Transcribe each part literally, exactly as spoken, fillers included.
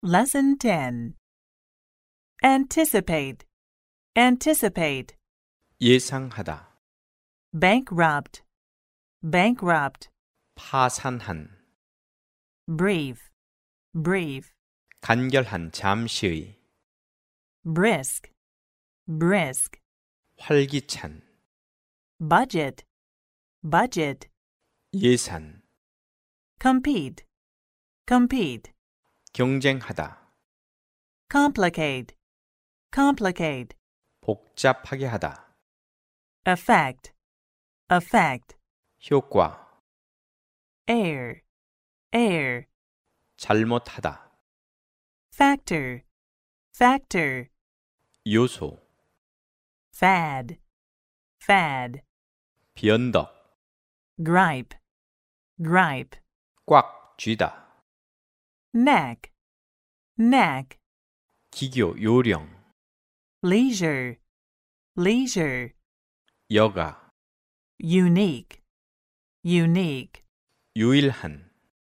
Lesson ten. Anticipate, anticipate. 예상하다, Bankrupt, bankrupt. 파산한, Brief, brief. 간결한 잠시의, Brisk, brisk. 활기찬, Budget, budget. 예산, Compete, compete. 경쟁하다, Complicate, complicate. 복잡하게 하다, Affect, affect. 효과, Air, air. 잘못하다, Factor, factor. 요소, Fad, fad. 변덕, Gripe, gripe. 꽉 쥐다, Knack, knack. 기교 요령, Leisure, leisure. 여가, Unique, unique. 유일한.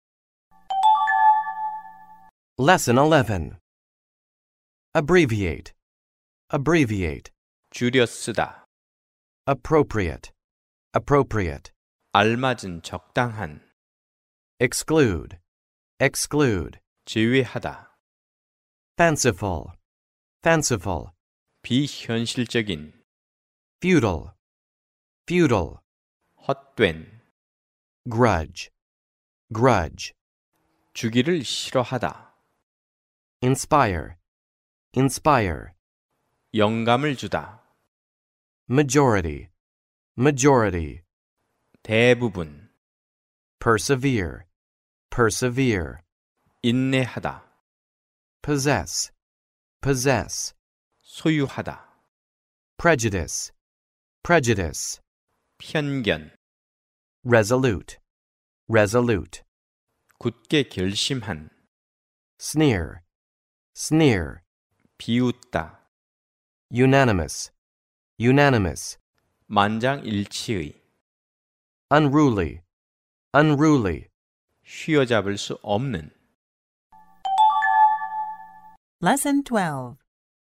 Lesson eleven. Abbreviate, abbreviate. 줄여 쓰다, Appropriate, appropriate. 알맞은 적당한, Exclude, exclude. 제외하다, Fanciful, fanciful. 비현실적인, Feudal, feudal. 헛된, Grudge, grudge. 주기를 싫어하다, Inspire, inspire. 영감을 주다, Majority, majority. 대부분, Persevere, persevere. 인내하다, Possess, possess. 소유하다, Prejudice, prejudice. 편견, Resolute, resolute. 굳게 결심한, Sneer, sneer. 비웃다, Unanimous, unanimous. 만장일치의, Unruly, unruly. 휘어잡을 수 없는. Lesson twelve.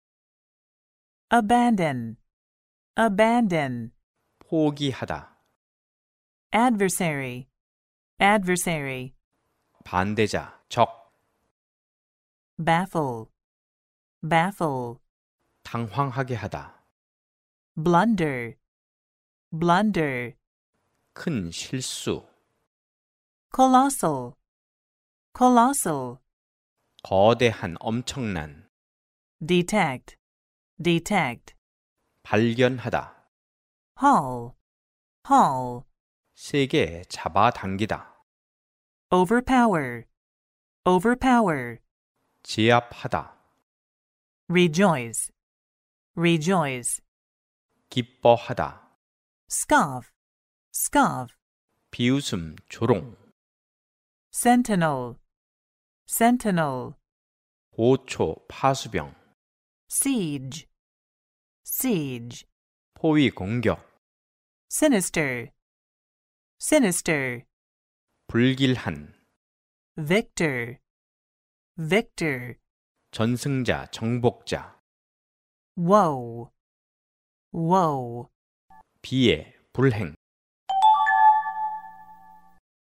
Abandon, abandon. 포기하다, Adversary, adversary. 반대자, 적, Baffle, baffle. 당황하게 하다, Blunder, blunder. 큰 실수, Colossal, colossal. 거대한, 엄청난, Detect, detect. 발견하다, Haul, haul. 세게 잡아당기다, Overpower, overpower. 제압하다, Rejoice, rejoice. 기뻐하다, Scoff, scoff. 비웃음, 조롱, Sentinel, sentinel. 보초, 파수병, Siege, siege. 포위 공격, Sinister, sinister. 불길한, Victor, victor. 전승자, 정복자, Woe, woe. 비애, 불행,